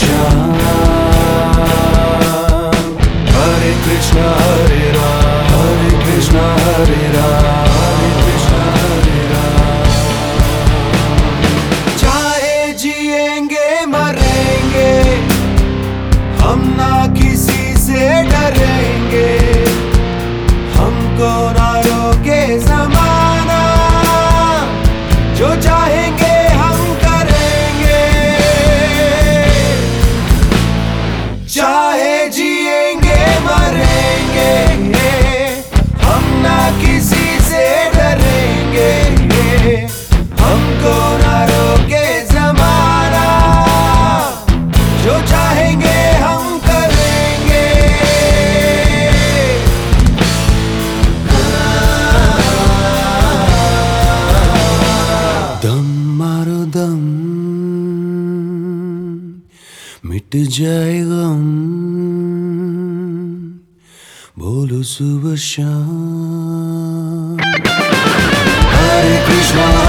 शाम। हरे कृष्णा हरे राम, हरे कृष्णा हरे राम, हरे कृष्णा हरे राम। चाहे जिएंगे मरेंगे, हम ना किसी से डरेंगे, हमको ना रोके ज़माना, जो चाहेंगे हम करेंगे। चाहे जिएंगे मरेंगे, हम ना किसी से डरेंगे, हमको ना रोके ज़माना, जो चाहेंगे हम करेंगे। दम मारो दम, मिट जाए गम, बोलो सुबह शाम। हरे कृष्णा